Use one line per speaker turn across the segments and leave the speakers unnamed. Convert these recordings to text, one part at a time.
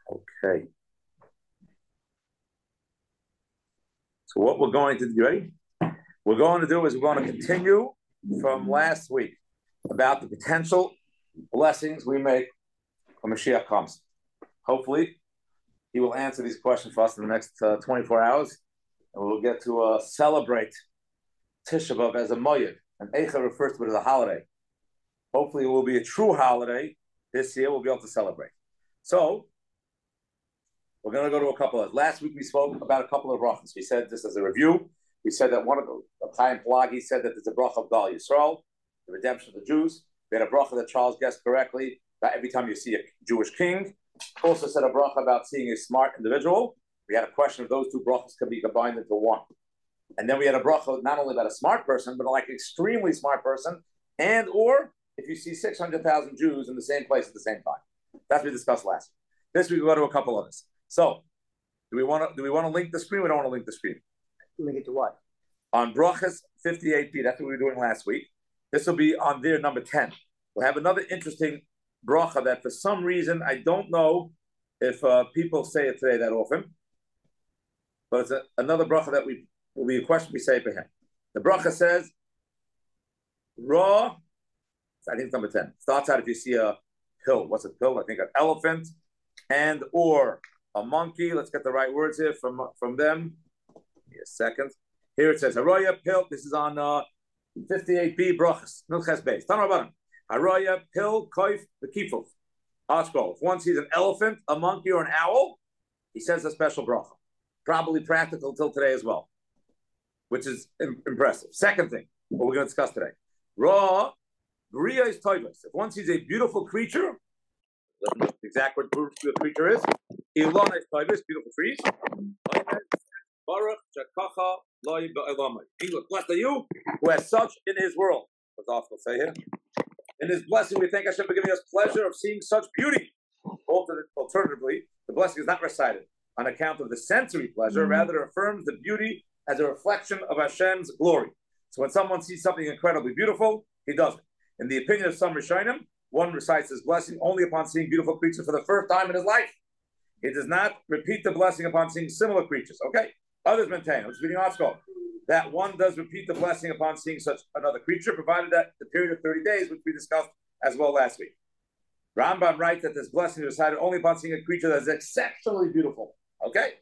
Okay. So what we're going to do, you ready? We're going to do is we're going to continue from last week about the potential blessings we make when Mashiach comes. Hopefully, he will answer these questions for us in the next 24 hours, and we'll get to celebrate Tisha B'Av as a moyed, and Eicha refers to it as a holiday. Hopefully, it will be a true holiday this year. We'll be able to celebrate. So, we're going to go to a couple of. Last week we spoke about a couple of brachas. We said this as a review. We said that one of the Chaim Pelagi said that there's a bracha of Gal Yisrael, the redemption of the Jews. We had a bracha that Charles guessed correctly, that every time you see a Jewish king. Also said a bracha about seeing a smart individual. We had a question if those two brachas can be combined into one. And then we had a bracha not only about a smart person, but like an extremely smart person, and or if you see 600,000 Jews in the same place at the same time. That's what we discussed last week. This week we go to a couple others. So, do we want to link the screen? We don't want to link the screen.
Link it to what?
On brachas 58b. That's what we were doing last week. This will be on there number 10. We'll have another interesting bracha that for some reason I don't know if people say it today that often, but it's another bracha that will be a question we say for him. The bracha says, "Ra." I think it's number 10. Starts out if you see a pill. What's a pill? I think an elephant and or a monkey. Let's get the right words here from them. Give me a second. Here it says Haraya Pil. This is on 58b brachas. Milches Beis. Tanur Banim. Haraya Pil Koif Bekifuf. Archball. If one sees an elephant, a monkey, or an owl, he says a special bracha. Probably practical till today as well, which is impressive. Second thing, what we're going to discuss today. Ra Bria is toivus. If one sees a beautiful creature, the exact word the creature is. Ilana is toivus, beautiful trees. Baruch Shakacha Loi Ba'elamai. Blessed are you who has such in his world. What's the will say here? In his blessing, we thank Hashem for giving us pleasure of seeing such beauty. Alternatively, the blessing is not recited on account of the sensory pleasure, rather it affirms the beauty as a reflection of Hashem's glory. So when someone sees something incredibly beautiful, he does it. In the opinion of some Rishonim, one recites his blessing only upon seeing beautiful creatures for the first time in his life. He does not repeat the blessing upon seeing similar creatures. Okay? Others maintain, I'm reading article, that one does repeat the blessing upon seeing such another creature, provided that the period of 30 days, which we discussed as well last week. Rambam writes that this blessing is recited only upon seeing a creature that is exceptionally beautiful. Okay?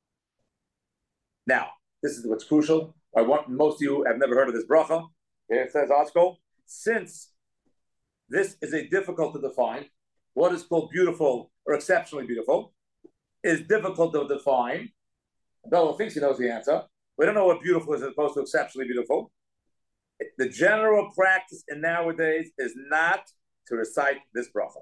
Now, this is what's crucial. Most of you have never heard of this bracha. It says article, since this is a difficult to define, what is called beautiful or exceptionally beautiful is difficult to define. Bella thinks he knows the answer. We don't know what beautiful is as opposed to exceptionally beautiful. The general practice in nowadays is not to recite this bracha.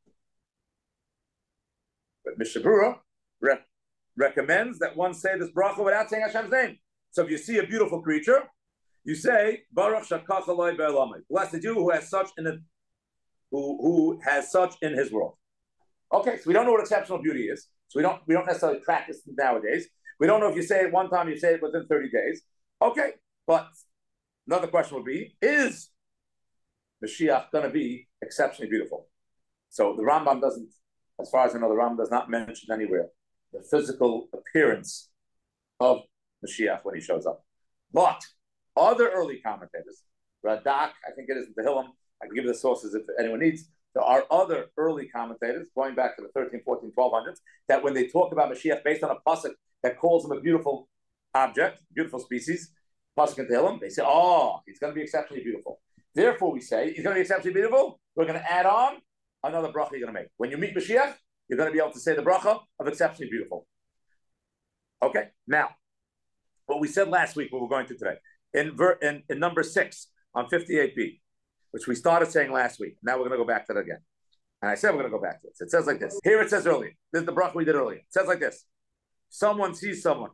But Mishnah Berurah recommends that one say this bracha without saying Hashem's name. So if you see a beautiful creature, you say Baruch Shakacha Loi Ba'elamai. Blessed you who has such who has such in his world. Okay, so we don't know what exceptional beauty is. So we don't necessarily practice it nowadays. We don't know if you say it one time, you say it within 30 days. Okay, but another question would be, is Mashiach going to be exceptionally beautiful? So the Rambam doesn't, as far as I know, the Rambam does not mention anywhere the physical appearance of Mashiach when he shows up. But other early commentators, Radak, I think it is in Tehillim, I can give you the sources if anyone needs. There are other early commentators, going back to the 13, 14, 1200s, that when they talk about Mashiach based on a pasuk that calls him a beautiful object, beautiful species, pasuk in Tehillim, they say, oh, he's going to be exceptionally beautiful. Therefore, we say, he's going to be exceptionally beautiful. We're going to add on another bracha you're going to make. When you meet Mashiach, you're going to be able to say the bracha of exceptionally beautiful. Okay, now, what we said last week, what we're going to today, in number 6 on 58b, which we started saying last week. Now we're going to go back to it again. And I said we're going to go back to it. So it says like this. Here it says earlier. This is the bracha we did earlier. It says like this. Someone sees someone.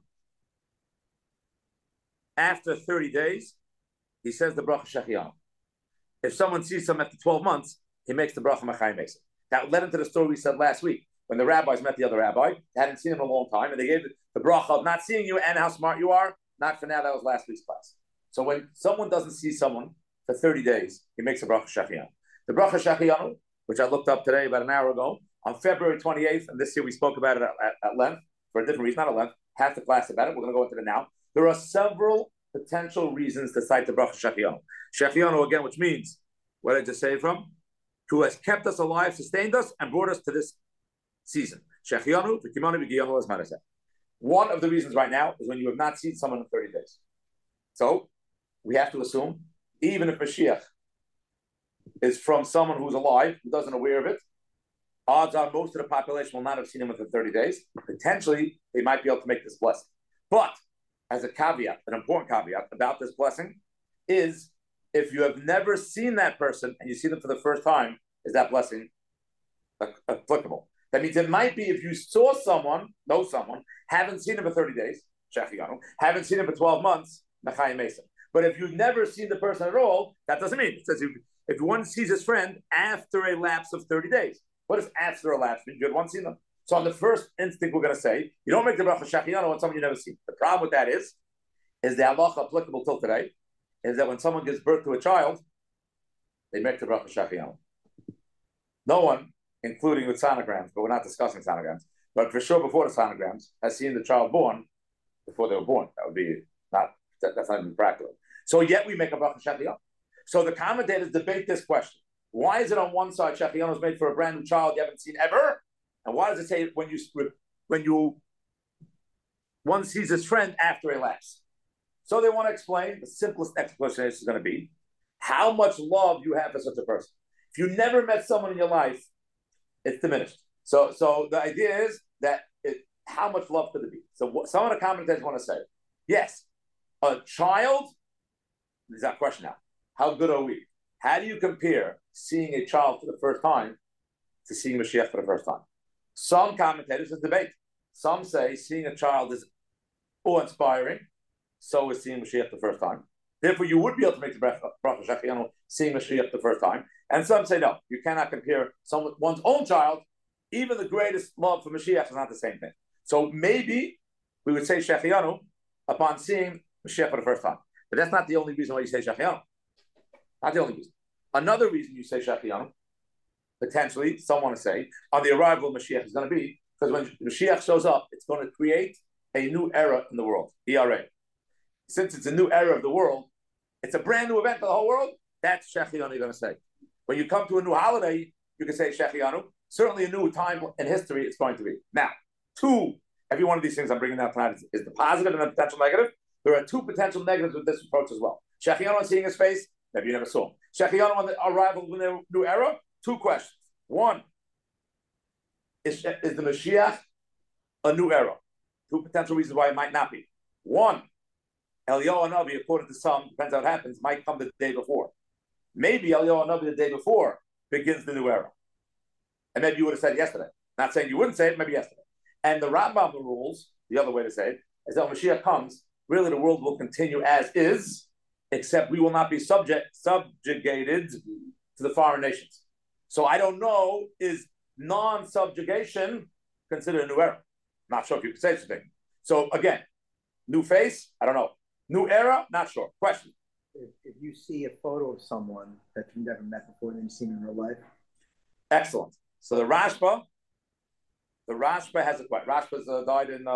After 30 days, he says the bracha Shechianu. If someone sees someone after 12 months, he makes the bracha Machai Mesa. That led into the story we said last week. When the rabbis met the other rabbi, they hadn't seen him in a long time, and they gave the bracha of not seeing you and how smart you are. Not for now, that was last week's class. So when someone doesn't see someone for 30 days, he makes a bracha Shechianu. The bracha Shechianu, which I looked up today about an hour ago, on February 28th, and this year we spoke about it at length for a different reason, not at length, half the class about it. We're going to go into it now. There are several potential reasons to cite the bracha Shechianu. Shechianu, again, which means, where did I just say it from? Who has kept us alive, sustained us, and brought us to this season. Shechianu, v'kimanu v'giyanu, as Mara said. One of the reasons right now is when you have not seen someone in 30 days. So we have to assume, even if Mashiach is from someone who's alive, who doesn't aware of it, odds are most of the population will not have seen him within 30 days. Potentially, they might be able to make this blessing. But as a caveat, an important caveat about this blessing is if you have never seen that person and you see them for the first time, is that blessing applicable? That means it might be if you saw someone, know someone, haven't seen him for 30 days, Shechianu, haven't seen him for 12 months, Mechayim Mesa. But if you've never seen the person at all, that doesn't mean. It says if one sees his friend after a lapse of 30 days. What does after a lapse mean? You had once seen them. So on the first instinct, we're going to say, you don't make the bracha Shechianu on someone you never seen. The problem with that is the halacha applicable till today, is that when someone gives birth to a child, they make the bracha Shechianu. No one, including with sonograms, but we're not discussing sonograms, but for sure before the sonograms, has seen the child born before they were born. That would be that's not even practical. So yet we make a bracha Shechianu. So the commentators debate this question. Why is it on one side Shechianu is made for a brand new child you haven't seen ever? And why does it say when one sees his friend after a lapse? So they want to explain, the simplest explanation is going to be how much love you have for such a person. If you never met someone in your life, it's diminished. So the idea is that how much love could it be? So some of the commentators want to say, yes, a child, this is our question now, how good are we? How do you compare seeing a child for the first time to seeing Mashiach for the first time? Some commentators debate. Some say seeing a child is awe-inspiring, so is seeing Mashiach the first time. Therefore, you would be able to make the bracha Shechianu seeing Mashiach the first time. And some say no, you cannot compare one's own child. Even the greatest love for Mashiach is not the same thing. So maybe we would say Shechianu upon seeing Mashiach for the first time. But that's not the only reason why you say Shechianu. Not the only reason. Another reason you say Shechianu, potentially, some want to say, on the arrival of Mashiach is going to be, because when Mashiach shows up, it's going to create a new era in the world, ERA. Since it's a new era of the world, it's a brand new event for the whole world, that's Shechianu you're going to say. When you come to a new holiday, you can say Shechianu. Certainly a new time in history it's going to be. Now, every one of these things I'm bringing down tonight is the positive and the potential negative. There are two potential negatives with this approach as well. Shechianu on seeing his face, maybe you never saw him. Shechianu on the arrival of the new era, two questions. One, is the Mashiach a new era? Two potential reasons why it might not be. One, Eliyahu Hanavi, according to some, depends how it happens, might come the day before. Maybe Eliyahu Hanavi the day before begins the new era. And maybe you would have said it yesterday. Not saying you wouldn't say it, maybe yesterday. And the Rambam rules, the other way to say it, is that when Mashiach comes, really the world will continue as is, except we will not be subjugated to the foreign nations. So I don't know, is non-subjugation considered a new era? Not sure if you could say such a thing. So again, new face, I don't know. New era, not sure. Question.
If you see a photo of someone that you've never met before and you've seen in real life.
Excellent. So the Rashba has a question. Rashba died in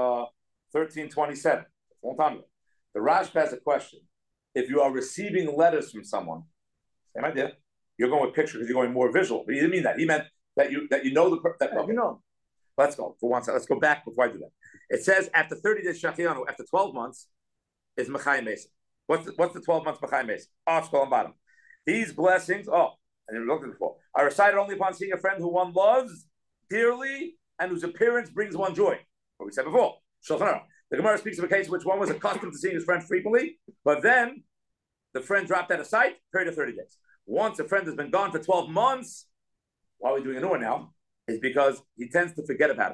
1327, a long time ago. The Rashba has a question. If you are receiving letters from someone, same idea. You're going with picture because you're going more visual. But he didn't mean that. He meant that you know you know. Let's go for one second. Let's go back before I do that. It says after 30 days Shechianu, after 12 months is Mechayim Mesa. What's the 12 months Mechayim Mesa? Scroll on bottom. These blessings, I never looked at it before, are recited only upon seeing a friend who one loves dearly and whose appearance brings one joy. What we said before. The Gemara speaks of a case in which one was accustomed to seeing his friend frequently, but then the friend dropped out of sight, period of 30 days. Once a friend has been gone for 12 months, why are we doing a new one now? Is because he tends to forget about him.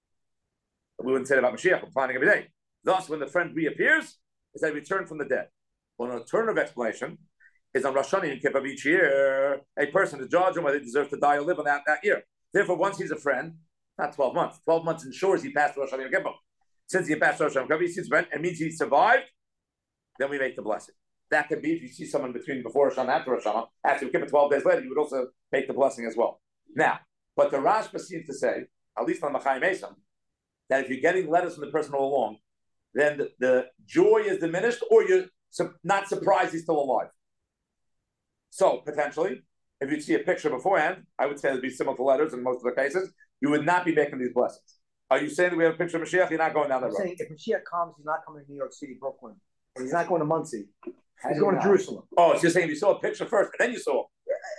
We wouldn't say that about Mashiach, we're planning every day. Thus, when the friend reappears, it's a return from the dead. Well, an alternative explanation is on Rosh Hashanah and Kippur of each year, a person to judge him whether he deserves to die or live on that year. Therefore, once he's a friend, not 12 months. 12 months ensures he passed Rosh Hashanah and Kippur. Since he passed Rosh Hashanah and Kippur, he sees friend, and means he survived, then we make the blessing. That could be if you see someone before Rosh Hashanah, after Rosh Hashanah, after Kippur, 12 days later, you would also make the blessing as well. Now, But the Rashba seems to say, at least on the Chaim Esam, that if you're getting letters from the person all along, then the joy is diminished, or you're not surprised he's still alive. So potentially, if you see a picture beforehand, I would say it'd be similar to letters in most of the cases. You would not be making these blessings. Are you saying that we have a picture of Mashiach? You're not going down that road.
I'm saying if Mashiach comes, he's not coming to New York City, Brooklyn, and he's not going to Muncie. He's going to Jerusalem.
Oh, so you're saying you saw a picture first, and then you saw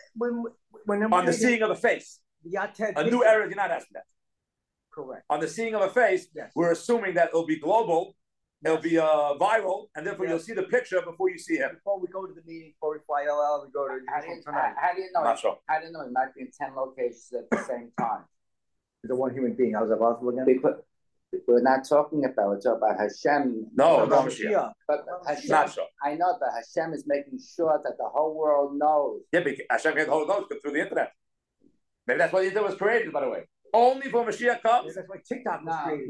on the seeing of the face. A new era, you're not asking that.
Correct.
On the seeing of a face, yes. We're assuming that it'll be global, it'll be viral, and therefore you'll see the picture before you see him.
Before we go to the meeting, before we fly LL, we go to tonight.
How do you know?
I'm not sure.
How do you know he might be in 10 locations at the same time?
The one human being. How's that possible again?
Because we're not talking about it's about Hashem.
No,
Mashiach.
But Hashem,
not sure.
I know, but Hashem is making sure that the whole world knows.
Yeah, because Hashem can the whole knows through the internet. Maybe that's why the internet was created, by the way. Only for Mashiach comes.
That's why TikTok was created.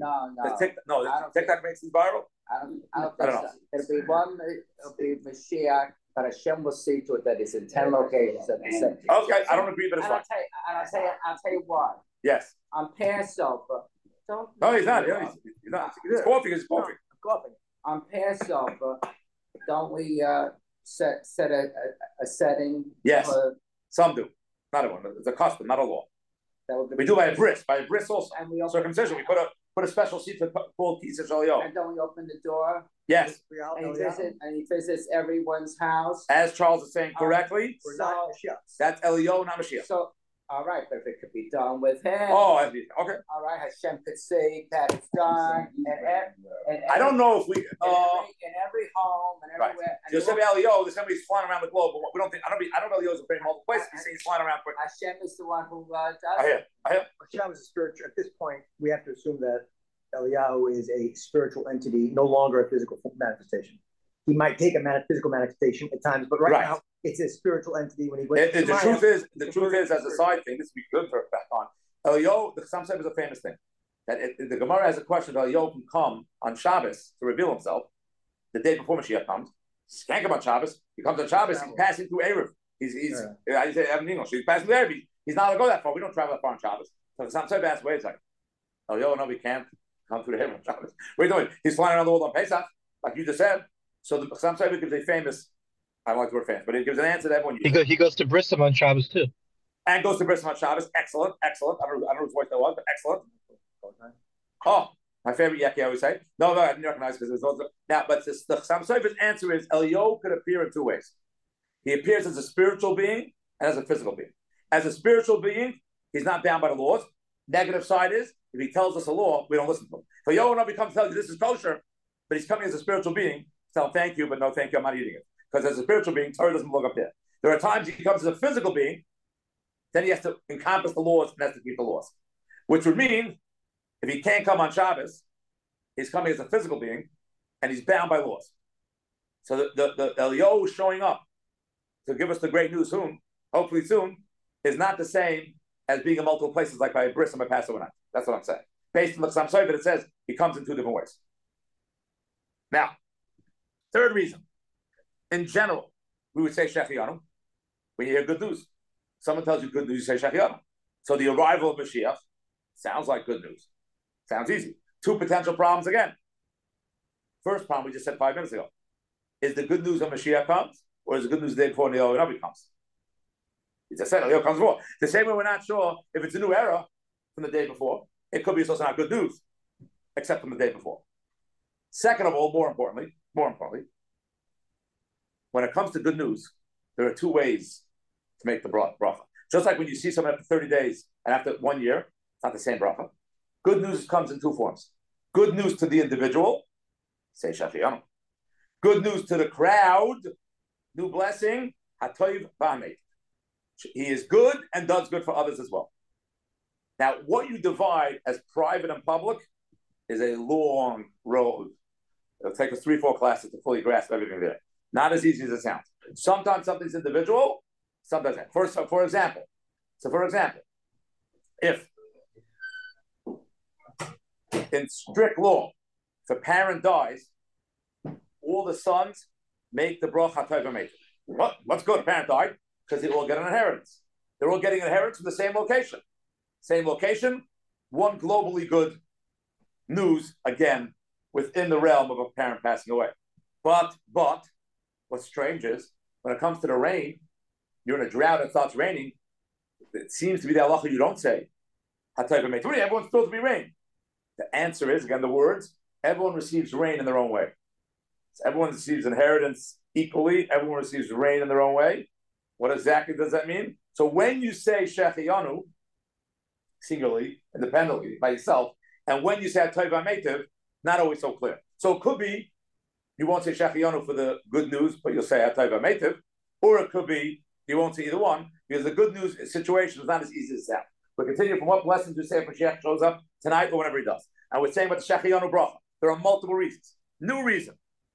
No.
TikTok makes it viral.
I don't think so. It'll be Mashiach, but Hashem will see to it that it's in 10 locations at the same time.
Okay, I don't agree, but it's fine.
I'll tell you why.
Yes.
On Passover.
No, he's not. He's not. He's coughing. He's coughing.
Coughing.
On Passover, don't we set a setting?
Yes. Some do. Not a one. It's a custom, not a law. We do by a bris. By a bris also. And we circumcision. We put a special seat called Kisah Shalio.
And don't we open the door?
Yes.
And he visits everyone's house.
As Charles is saying correctly. That's Elio, not Mashiach.
So, all right, but if it could be done with him.
Oh, okay.
All right, Hashem could see that it's done. And
I don't know if we.
In every home and everywhere.
Right. You'll say Elio, there's somebody flying around the globe, but we don't think. I don't know Elio's in multiple places. He's saying he's flying around quick.
Hashem is the one who does.
I hear.
Hashem is a spiritual. At this point, we have to assume that Eliyahu is a spiritual entity, no longer a physical manifestation. He might take a physical manifestation at times, but right now it's a spiritual entity. When he went,
the truth is, as a side thing, this we could turn back on. Eliyahu, the Samsai is a famous thing. That the Gemara has a question that Eliyahu can come on Shabbos to reveal himself the day before Mashiach comes. He can't come on Shabbos. He comes on Shabbos. He's passing through Erev. I say in English. He's passing through Erev. He's not going to go that far. We don't travel that far on Shabbos. So the Samsai asks, wait a second. Eliyahu, no, we can't come through the Erev on Shabbos. What are you doing? He's flying around the world on Pesach, like you just said. So the Samsai gives a famous, I don't like the word famous, but he gives an answer that everyone uses.
He goes to Brisbane on Shabbos too.
And goes to Brisbane on Shabbos. Excellent. I don't know whose voice that was, but excellent. Oh, my favorite Yeki, I always say. No, I didn't recognize because there's also now, but the Samsai's answer is Eliyahu could appear in two ways. He appears as a spiritual being and as a physical being. As a spiritual being, he's not bound by the laws. Negative side is if he tells us a law, we don't listen to him. So Eliyahu comes tells you this is kosher, but he's coming as a spiritual being. Tell thank you, but no thank you, I'm not eating it. Because as a spiritual being, Torah doesn't look up there. There are times he comes as a physical being, then he has to encompass the laws and has to keep the laws. Which would mean, if he can't come on Shabbos, he's coming as a physical being, and he's bound by laws. So the Eliyahu showing up to give us the great news soon, hopefully soon, is not the same as being in multiple places like by a bris and by Passover night. That's what I'm saying. Based on the Samsai, but it says he comes in two different ways. Now, third reason. In general, we would say Shechianu when you hear good news. Someone tells you good news, you say Shechianu. So the arrival of Mashiach sounds like good news. Sounds easy. Two potential problems again. First problem we just said 5 minutes ago. Is the good news when Mashiach comes, or is the good news the day before the Navi comes? He just said Eliyahu comes before. The same way we're not sure if it's a new era from the day before. It could be also not good news, except from the day before. Second of all, more importantly, when it comes to good news, there are two ways to make the bracha. Just like when you see someone after 30 days and after 1 year, it's not the same bracha. Good news comes in two forms. Good news to the individual, say Shachianu. Good news to the crowd, new blessing, Hatoiv Ba'ameit. He is good and does good for others as well. Now, what you divide as private and public is a long road. It'll take us 3-4 classes to fully grasp everything there. Not as easy as it sounds. Sometimes something's individual, sometimes not. For example, if in strict law, if a parent dies, all the sons make the bracha Tov V'Meitiv. What's good? A parent died because they all get an inheritance. They're all getting an inheritance from the same location. same location, one globally good news, again, within the realm of a parent passing away. But what's strange is, when it comes to the rain, you're in a drought, it starts raining, it seems to be the halacha you don't say, everyone's supposed to be rain. The answer is, again, the words, everyone receives rain in their own way. So everyone receives inheritance equally, everyone receives rain in their own way. What exactly does that mean? So when you say Shechiyanu, singularly, independently, by yourself, and when you say Atayva Meitiv, not always so clear. So it could be, you won't say Shechiyanu for the good news, but you'll say Atayva Meitiv, or it could be, you won't say either one, because the good news situation is not as easy as that. We'll continue from what blessings we say if Mashiach shows up tonight or whenever he does. And we're saying about the Shechiyanu bracha. There are multiple reasons. New reason.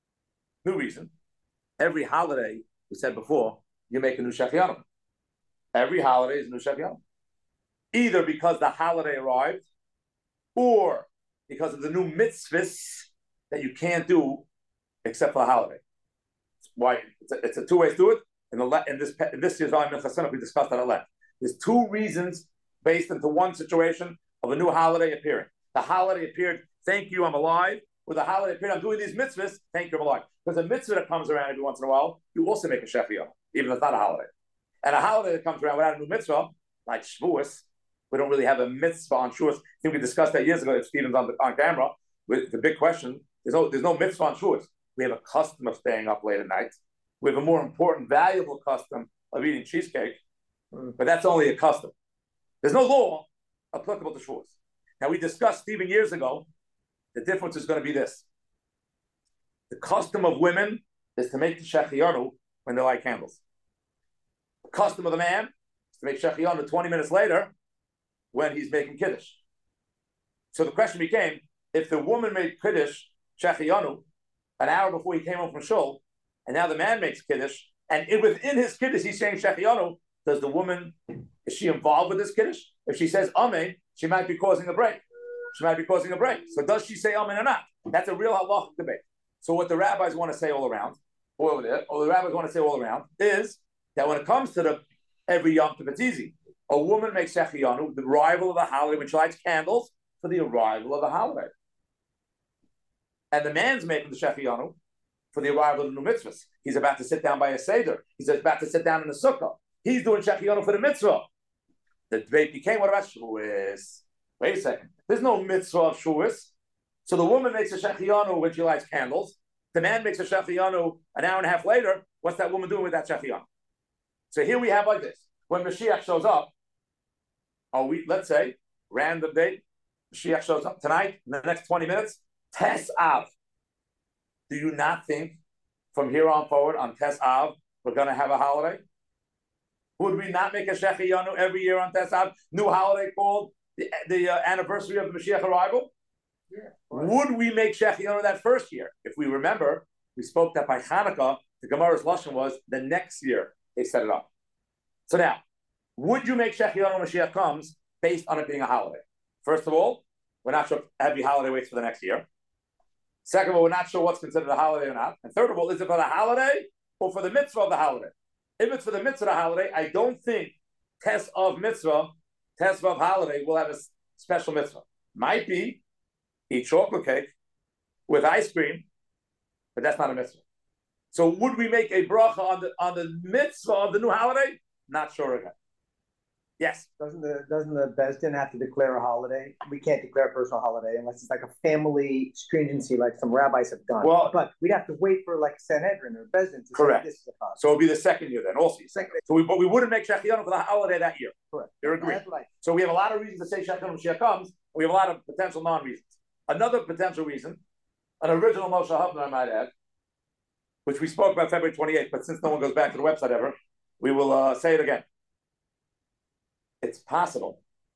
Every holiday, we said before, you make a new Shechiyanu. Every holiday is a new Shechiyanu. Either because the holiday arrived, or because of the new mitzvahs that you can't do except for the holiday. Why? It's a two ways to it. In this year's Minchas Chinuch, we discussed that at length. There's two reasons based into one situation of a new holiday appearing. The holiday appeared, thank you, I'm alive. Or the holiday appeared, I'm doing these mitzvahs, thank you, I'm alive. Because a mitzvah that comes around every once in a while, you also make a Shechiyah, even if it's not a holiday. And a holiday that comes around without a new mitzvah, like Shavuos, we don't really have a mitzvah on Shavuos. I think we discussed that years ago if Stephen's on camera. With the big question, there's no mitzvah on Shavuos. We have a custom of staying up late at night. We have a more important, valuable custom of eating cheesecake, but that's only a custom. There's no law applicable to Shavuos. Now, we discussed, Stephen, years ago, the difference is going to be this. The custom of women is to make the Shechiyanu when they light candles. The custom of the man is to make Shechiyanu 20 minutes later when he's making Kiddush. So the question became, if the woman made Kiddush, Shechiyanu, an hour before he came home from Shul, and now the man makes Kiddush, and within his Kiddush he's saying Shechiyanu, does the woman, is she involved with this Kiddush? If she says Amen, she might be causing a break. So does she say Amen or not? That's a real halachic debate. So what the rabbis want to say all around, is that when it comes to every Yom Tov, it's easy. A woman makes Shechiyanu, the arrival of the holiday, when she lights candles for the arrival of the holiday. And the man's making the Shechiyanu for the arrival of the new mitzvahs. He's about to sit down by a Seder. He's about to sit down in a sukkah. He's doing Shechiyanu for the mitzvah. The debate became, what about Shavuos? Wait a second. There's no mitzvah of Shavuos. So the woman makes a Shechiyanu when she lights candles. The man makes a Shechiyanu an hour and a half later. What's that woman doing with that Shechiyanu? So here we have like this. When Mashiach shows up, let's say, random date, Mashiach shows up tonight, in the next 20 minutes, Tes Av. Do you not think from here on forward, on Tes Av, we're going to have a holiday? Would we not make a Shechiyanu every year on Tes Av? New holiday called the anniversary of the Mashiach arrival?
Yeah.
Would we make Shechiyanu that first year? If we remember, we spoke that by Hanukkah, the Gemara's Lashon was the next year they set it up. So now, would you make Shechiyanu when Mashiach comes based on it being a holiday? First of all, we're not sure if every holiday waits for the next year. Second of all, we're not sure what's considered a holiday or not. And third of all, is it for the holiday or for the mitzvah of the holiday? If it's for the mitzvah of the holiday, I don't think Tes of mitzvah, Tes of holiday will have a special mitzvah. Might be eat chocolate cake with ice cream, but that's not a mitzvah. So would we make a bracha on the mitzvah of the new holiday? Not sure again. Yes.
Doesn't the Beis Din have to declare a holiday? We can't declare a personal holiday unless it's like a family stringency, like some rabbis have done.
Well,
but we'd have to wait for like Sanhedrin or Beis Din to
correct.
say this is a holiday.
So it'll be the second year then, also. But we wouldn't make Shechiyanu for the holiday that year.
Correct.
You're agreed. Right. So we have a lot of reasons to say Shechiyanu when Mashiach comes. We have a lot of potential non-reasons. Another potential reason, an original Moshe Hubner, I might add, which we spoke about February 28th, but since no one goes back to the website ever, we will say it again. It's possible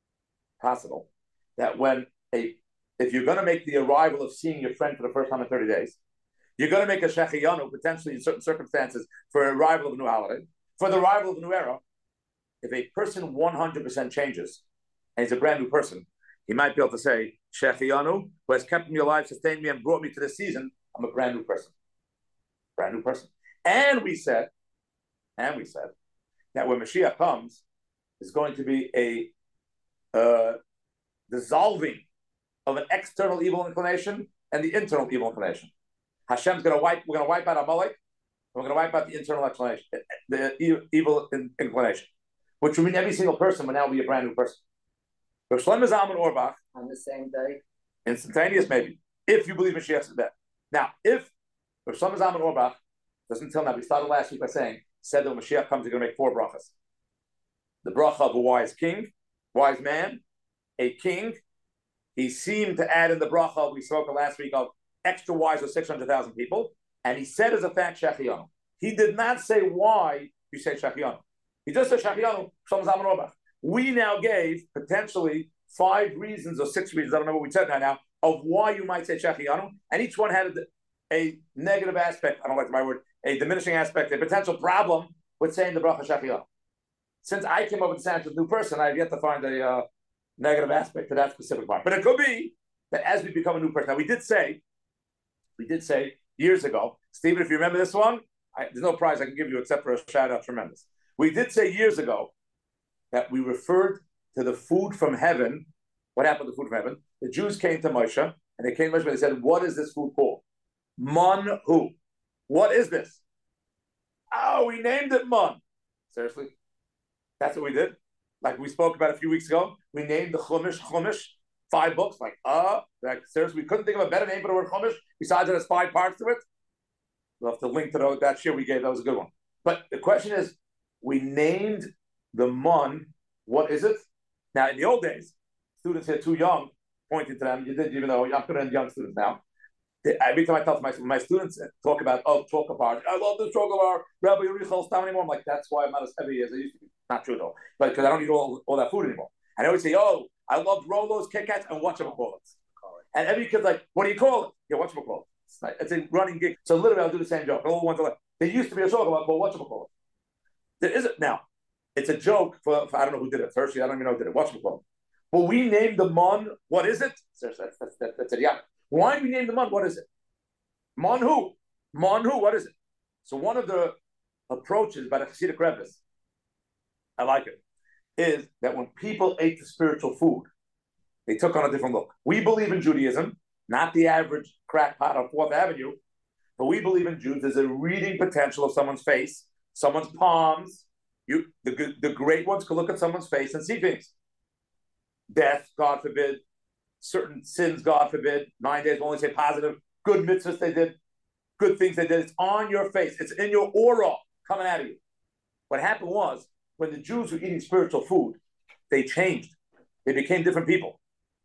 that if you're going to make the arrival of seeing your friend for the first time in 30 days, you're going to make a Shechiyanu potentially in certain circumstances for arrival of a new holiday, for the arrival of a new era. If a person 100% changes and he's a brand new person, he might be able to say, Shechiyanu, who has kept me alive, sustained me, and brought me to this season, I'm a brand new person. Brand new person. And we said that when Mashiach comes, is going to be a dissolving of an external evil inclination and the internal evil inclination. Hashem's we're going to wipe out Amalek, we're going to wipe out the internal inclination, the evil inclination, which will mean every single person will now be a brand new person. Rav Shlomo Zalman Auerbach,
on the same day,
instantaneous maybe, if you believe Mashiach's death. Now, if Rav Shlomo Zalman Auerbach doesn't tell now, we started last week by saying, said that when Mashiach comes, he's going to make 4 brachas. The bracha of a wise king, wise man, a king. He seemed to add in the bracha we spoke last week of extra wise of 600,000 people, and he said as a fact Shachianu. He did not say why you say Shachianu. He just said Shachianu. We now gave potentially 5 reasons or 6 reasons, I don't know what we said now, of why you might say Shachianu, and each one had a negative aspect, I don't like my word, a diminishing aspect, a potential problem with saying the bracha Shachianu. Since I came up with the answer as a new person, I have yet to find a negative aspect to that specific part. But it could be that as we become a new person. Now, we did say years ago, Stephen, if you remember this one, there's no prize I can give you except for a shout out, tremendous. We did say years ago that we referred to the food from heaven. What happened to the food from heaven? The Jews came to Moshe, and they came to Moshe and they said, what is this food called? Manhu. What is this? Oh, we named it Man. Seriously? That's what we did? Like we spoke about a few weeks ago, we named the Chumash, 5 books. Like seriously, we couldn't think of a better name for the word Chumash besides it has 5 parts to it. We'll have to link to that share we gave. That was a good one. But the question is, we named the Man. What is it? Now, in the old days, students here too young, pointing to them. You did, even though I'm putting in young students now. Every time I tell my students talk about chocolate bar, I love this chocolate bar. Rabbi Yerichel Stam anymore. I'm like, that's why I'm not as heavy as I used to be. Not true though, but because I don't eat all that food anymore. And I always say, oh, I love Rolos, Kit Kats, and whatchamacallits. And every kid's like, what do you call it? Yeah, whatchamacallit. It's a running gig. So literally, I'll do the same joke. All the ones are like, there used to be a chocolate bar, but whatchamacallit. There isn't now. It's a joke for I don't know who did it. Firstly, I don't even know who did it. Whatchamacallit. But we named the Man. What is it? That's it. Yeah. Why do we name the Man? What is it? Manhu. Manhu, what is it? So one of the approaches by the Hasidic Rebbe's, I like it, is that when people ate the spiritual food, they took on a different look. We believe in Judaism, not the average crackpot on 4th Avenue, but we believe in Jews. There's a reading potential of someone's face, someone's palms. The great ones can look at someone's face and see things. Death, God forbid. Certain sins, God forbid. 9 days will only say positive. Good mitzvahs they did. Good things they did. It's on your face. It's in your aura coming out of you. What happened was, when the Jews were eating spiritual food, they changed. They became different people.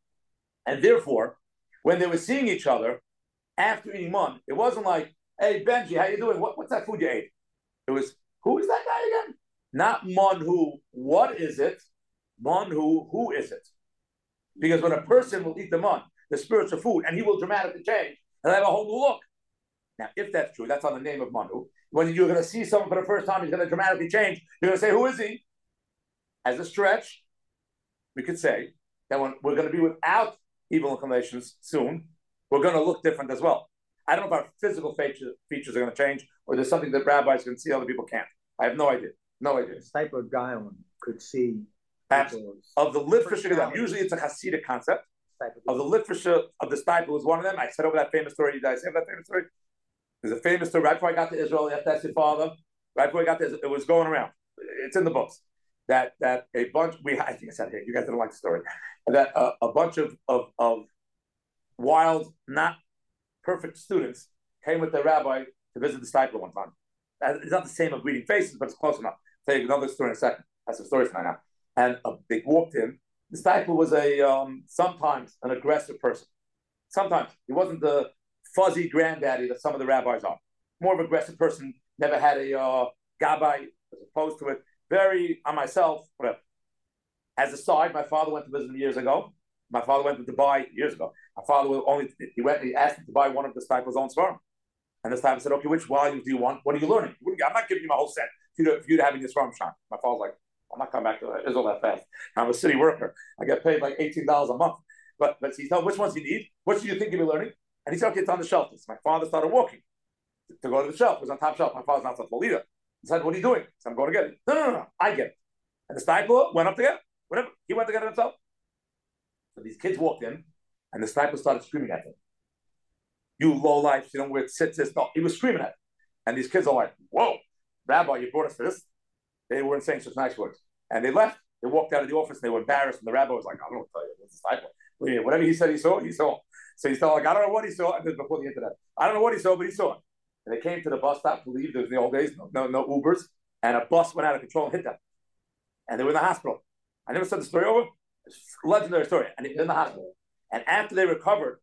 And therefore, when they were seeing each other after eating Man, it wasn't like, hey, Benji, how you doing? What's that food you ate? It was, who is that guy again? Not Manhu, what is it? Manhu, who is it? Because when a person will eat the Man, the spiritual food, and he will dramatically change, and have a whole new look. Now, if that's true, that's on the name of Manu. When you're going to see someone for the first time, he's going to dramatically change. You're going to say, who is he? As a stretch, we could say that when we're going to be without evil inclinations soon, we're going to look different as well. I don't know if our physical features are going to change, or there's something that rabbis can see other people can't. I have no idea. No idea.
This type of guy could see.
Of the literature, usually it's a Hasidic concept. Of the literature of the Stiple was one of them. I said over that famous story. Did I say that famous story? There's a famous story right before I got to Israel. You have to ask your father. Right before I got to Israel, it was going around. It's in the books. That a bunch, I think I said it here. You guys didn't like the story. That a bunch of wild, not perfect students came with their rabbi to visit the Stiple one time. It's not the same as reading faces, but it's close enough. I'll tell you another story in a second. That's some stories for now. And they walked in. The Stiple was sometimes an aggressive person. Sometimes he wasn't the fuzzy granddaddy that some of the rabbis are. More of an aggressive person. Never had a gabbai as opposed to it. Very on myself. Whatever. As a side, my father went to visit him years ago. My father went to Dubai years ago. My father he asked him to buy one of the Stiple's own sperm. And the Stiple said, "Okay, which volumes do you want? What are you learning? I'm not giving you my whole set for you to having this sperm shot." My father's like, I'm not coming back to Israel that fast. I'm a city worker. I get paid like $18 a month. But he said, which ones do you need? Which do you think you'll be learning? And he said, okay, it's on the shelf. So my father started walking to go to the shelf. It was on top shelf. My father's not such a leader. He said, what are you doing? So I'm going to get it. No, I get it. And the Stiple went up to get it. Whatever. He went to get it himself. So these kids walked in, and the sniper started screaming at them. You lowlifes, you don't wear tzitzis. No, he was screaming at them. And these kids are like, whoa, Rabbi, you brought us to this? They weren't saying such nice words. And they left. They walked out of the office, and they were embarrassed. And the rabbi was like, I don't know what to tell you. It's a sniper. Whatever he said he saw, he saw. So he's like, I don't know what he saw. And this before the internet. I don't know what he saw, but he saw it. And they came to the bus stop to leave. There was in the old days, no Ubers. And a bus went out of control and hit them. And they were in the hospital. I never said the story over. It's a legendary story. And they were in the hospital. And after they recovered,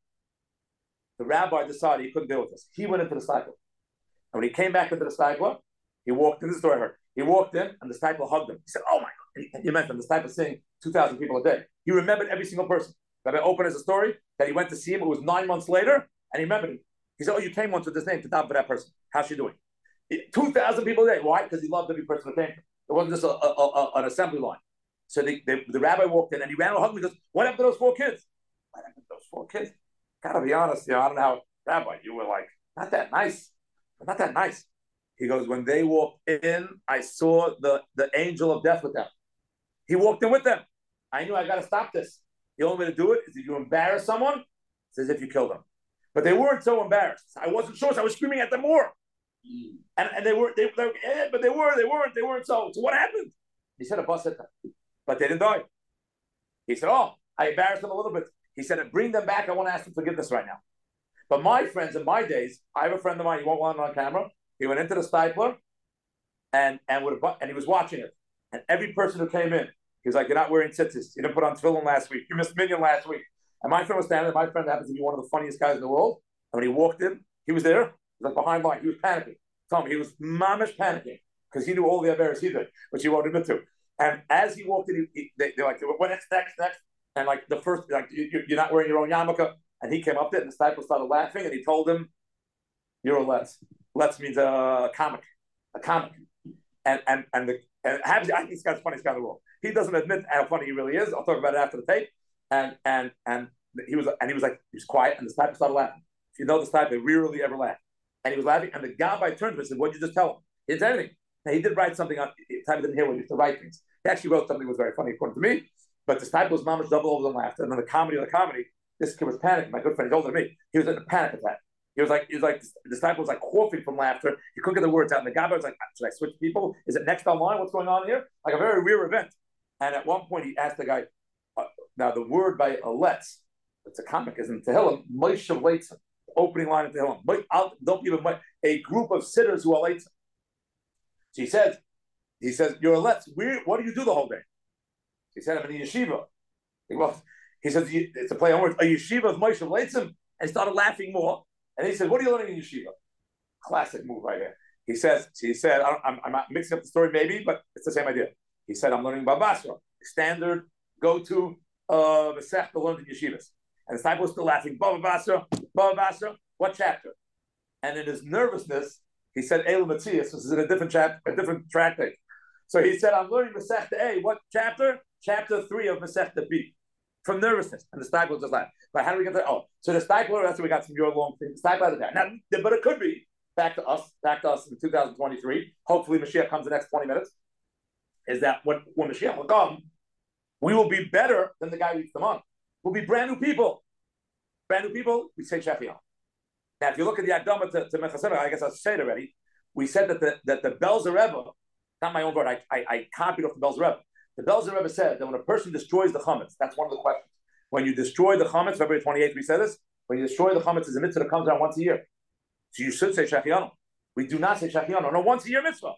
the rabbi decided he couldn't deal with this. He went into the cycle. And when he came back into the cycle, he walked in. This is the story I heard. He walked in, and the cycle hugged him. He said, oh my God. And you mentioned the cycle seeing 2,000 people a day. He remembered every single person. Rabbi opened as a story that he went to see him. It was 9 months later, and he remembered him. He said, oh, you came once with this name to daven for that person. How's she doing? 2,000 people a day. Why? Because he loved every person who came. It wasn't just an assembly line. So the rabbi walked in, and he ran and hugged me. He goes, what happened to those 4 kids? What happened to those 4 kids? Gotta be honest, I don't know how, Rabbi, you were like, not that nice. Not that nice. He goes, when they walked in, I saw the angel of death with them. He walked in with them. I knew I got to stop this. The only way to do it is if you embarrass someone, it's as if you killed them. But they weren't so embarrassed. I wasn't sure, so I was screaming at them more. And they weren't, but they weren't so. So what happened? He said a bus hit them, but they didn't die. He said, oh, I embarrassed them a little bit. He said, bring them back. I want to ask them forgiveness right now. But my friends in my days, I have a friend of mine, he won't want it on camera. He went into the Stipler and he was watching it. And every person who came in, he was like, you're not wearing tzitzis. You didn't put on tefillin last week. You missed minyan last week. And my friend was standing there. My friend happens to be one of the funniest guys in the world. And when he walked in, he was there. He was like behind line. He was panicking. Tell me, he was mamish panicking because he knew all the Averis he did, which he won't admit to. And as he walked in, they're like, what next? And like the first, like, you're not wearing your own yarmulke. And he came up there and the disciple started laughing and he told him, you're a Letz. Letz means a comic. And I think this guy's the funniest guy in the world. He doesn't admit how funny he really is. I'll talk about it after the tape. And he was quiet and the disciple started laughing. If you know this type, they rarely ever laugh. And he was laughing, and the Gabbai turned to him and said, what'd you just tell him? He didn't say anything. Now, he did write something on, Time didn't hear when he used to write things. He actually wrote something that was very funny, according to me, but the disciple was mamish double over them laughter. And then the comedy, this kid was panicking. My good friend, he's older than me. He was in a panic attack. He was like, the disciple was like coughing from laughter. He couldn't get the words out. And the Gabbai was like, should I switch people? Is it next online? What's going on here? Like a very rare event. And at one point, he asked the guy, now the word by Letz, it's a comic, is in Tehillim, Moshe Leitzim. Opening line of Tehillim. Don't give him a group of sitters who are late. So he says, you're a Letz. What do you do the whole day? He said, I'm in a yeshiva. He says, it's a play on words. A yeshiva of Moshe Leitzim. And he started laughing more. And he said, what are you learning in yeshiva? Classic move right here. He said, I'm not mixing up the story maybe, but it's the same idea. He said, I'm learning Bava Basra, standard go-to Masechta learned in yeshivas. And the disciple was still laughing. Bava Basra, what chapter? And in his nervousness, he said, Eila Matthias. This is in a different chapter, a different tractate. So he said, I'm learning Masechta A. What chapter? Chapter 3 of Masechta B. From nervousness. And the disciple just laughed. But how do we get there? Oh, so the disciple, that's where we got some your long thing. The disciple has it now, but it could be back to us in 2023. Hopefully Mashiach comes in the next 20 minutes. Is that when Mashiach will come, we will be better than the guy who eats the month. We'll be brand new people. Brand new people, we say Shechion. Now, if you look at the Akdama to Mechasema, I guess I'll say it already. We said that the Belzer Rebbe, not my own word, I copied off the Belzer Rebbe. The Belzer Rebbe said that when a person destroys the chametz, that's one of the questions. When you destroy the chametz, February 28th, we said this. When you destroy the chametz, it's a mitzvah that comes out once a year. So you should say Shechion. We do not say Shechion. No, once a year mitzvah.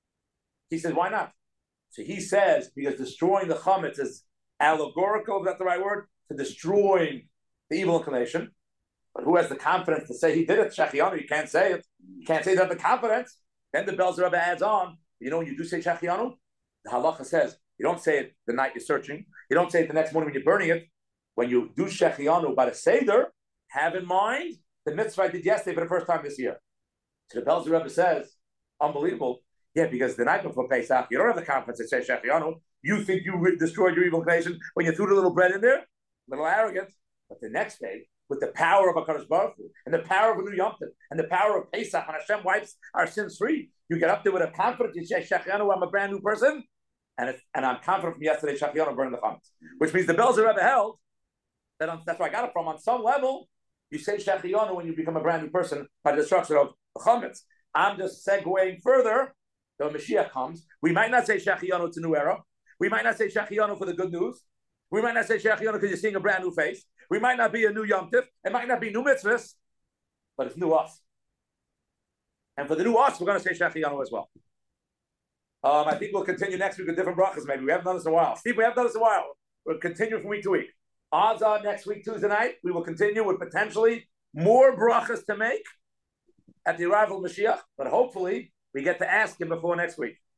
He says, why not? So he says, because destroying the chametz is allegorical, is that the right word? To destroying the evil inclination. But who has the confidence to say he did it? Shechianu, you can't say it. You can't say that the confidence. Then the Belzer Rebbe adds on, when you do say Shechianu, the halacha says, you don't say it the night you're searching. You don't say it the next morning when you're burning it. When you do Shechianu by the Seder, have in mind the mitzvah I did yesterday for the first time this year. So the Belzer Rebbe says, unbelievable. Yeah, because the night before Pesach, you don't have the confidence to say Shechianu. You think you destroyed your evil inclination when you threw the little bread in there? A little arrogant. But the next day, with the power of HaKadosh Baruch Hu, and the power of a new Yom Tov, and the power of Pesach, and Hashem wipes our sins free, you get up there with a confidence, you say, Shechianu, I'm a brand new person, and I'm confident from yesterday, Shechianu, burning the chametz. Which means the Belzer Rebbe held that's where I got it from. On some level, you say Shechianu when you become a brand new person by the destruction of Chametz. I'm just segueing further. The Mashiach comes. We might not say Shechianu, it's a new era. We might not say Shechianu for the good news. We might not say Shechianu because you're seeing a brand new face. We might not be a new Yom Tif. It might not be new mitzvahs, but it's new us. And for the new us, we're going to say Shechianu as well. I think we'll continue next week with different brachas. Maybe we haven't done this in a while. Steve, we haven't done this in a while. We'll continue from week to week. Odds are next week, Tuesday night, we will continue with potentially more brachas to make at the arrival of Mashiach, but hopefully we get to ask him before next week.